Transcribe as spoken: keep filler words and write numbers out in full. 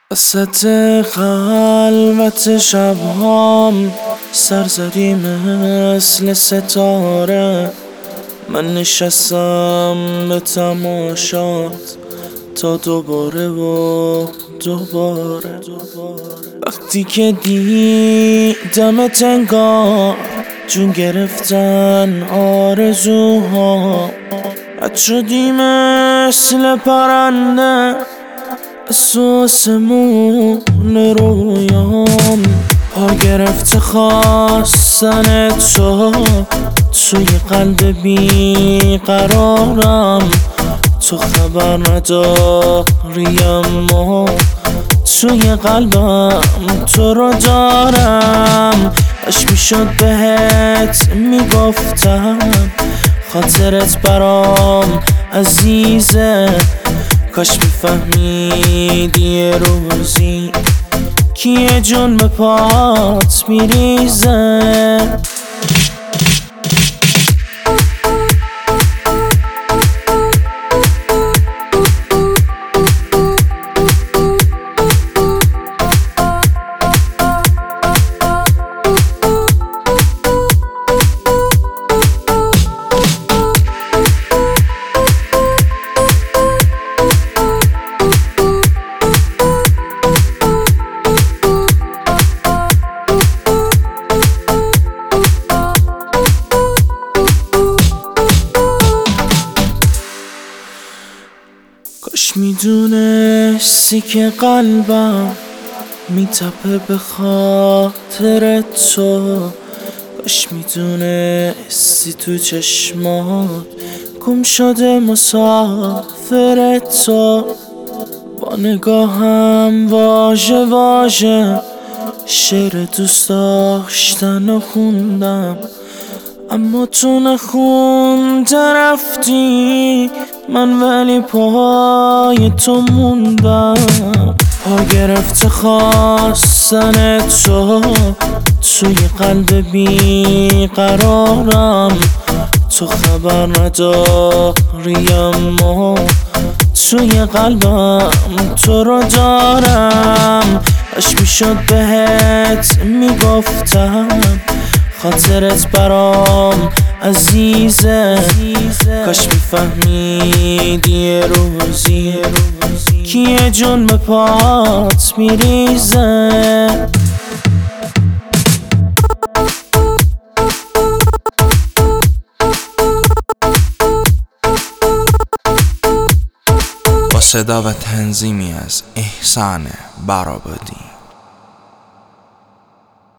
وسط خلوت شبهام سر زدی مثل ستاره. من نشستم به تماشات تا دوباره و دوباره. وقتی که دیدمت انگار جون گرفتن آرزوها، رد شدی مثل پرنده از آسمون رویام. پا گرفته خواستن تو توی قلب بیقرارم. تو خبر نداری اما توی قلبم تو رو دارم. اش میشد بهت میگفتم خاطرت برام عزیزه. کاش میفهمیدی یه روزی که یه جون به پات میریزه. کاش میدونستی که قلبم میتپه به خاطر تو. کاش میدونستی تو چشمات گم شده مسافر تو. با نگاهم واژه واژه شعر دوست داشتن خوندم، اما تو نخونده رفتی، من ولی پای تو موندم. پا گرفته خواستن تو توی قلب بیقرارم. تو خبر نداری اما توی قلبم تو رو دارم. اش میشد بهت میگفتم خاطرت برام عزیزه. کاش میفهمیدی یه روزی که یه جون به پات میریزه. با صدا و تنظیمی از احسان برابادی.